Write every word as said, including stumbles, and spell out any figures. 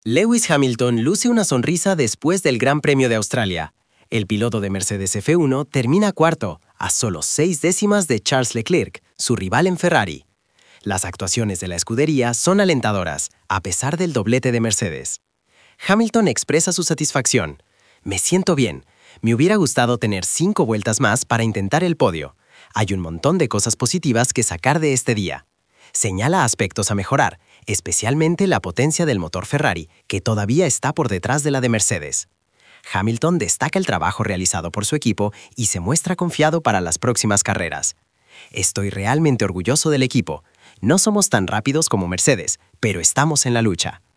Lewis Hamilton luce una sonrisa después del Gran Premio de Australia. El piloto de Mercedes F uno termina cuarto, a solo seis décimas de Charles Leclerc, su rival en Ferrari. Las actuaciones de la escudería son alentadoras, a pesar del doblete de Mercedes. Hamilton expresa su satisfacción. Me siento bien. Me hubiera gustado tener cinco vueltas más para intentar el podio. Hay un montón de cosas positivas que sacar de este día. Señala aspectos a mejorar, especialmente la potencia del motor Ferrari, que todavía está por detrás de la de Mercedes. Hamilton destaca el trabajo realizado por su equipo y se muestra confiado para las próximas carreras. Estoy realmente orgulloso del equipo. No somos tan rápidos como Mercedes, pero estamos en la lucha.